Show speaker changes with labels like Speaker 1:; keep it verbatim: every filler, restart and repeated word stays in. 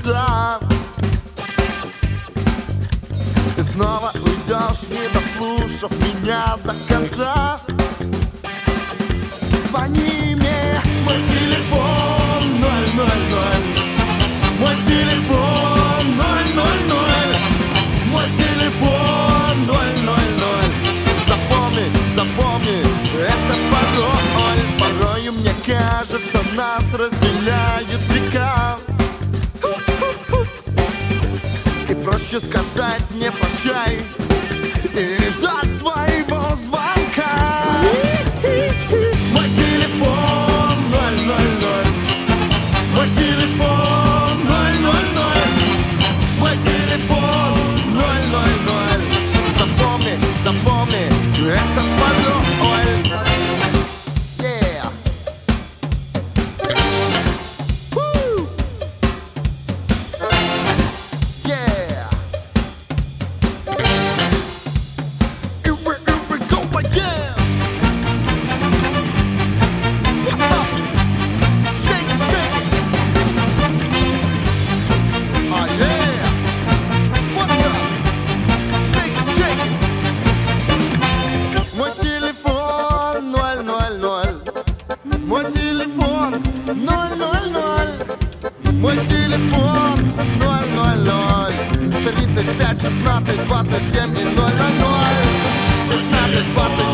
Speaker 1: конца. Ты снова уйдешь, не дослушав меня до конца. Звони мне, мой телефон ноль ноль ноль. Мой телефон ноль ноль ноль. Мой телефон ноль ноль ноль. Запомни, запомни, это пароль. Порою мне кажется, нас разделяют века. И проще сказать не прощай и ждать твоего звонка. Мой телефон ноль ноль ноль. Мой телефон ноль ноль ноль. Мой телефон ноль ноль ноль. Запомни, запомни, это пароль. Yeah. Woo. Yeah. Here we, here we go again. What's up? Shake it, shake it. Oh yeah. What's up? Shake it, shake it. Мой телефон ноль ноль ноль. Мой телефон ноль ноль ноль. Мой телефон ноль ноль ноль. Тридцать пять, шестнадцать, двадцать семь и ноль ноль ноль. Пятнадцать, двадцать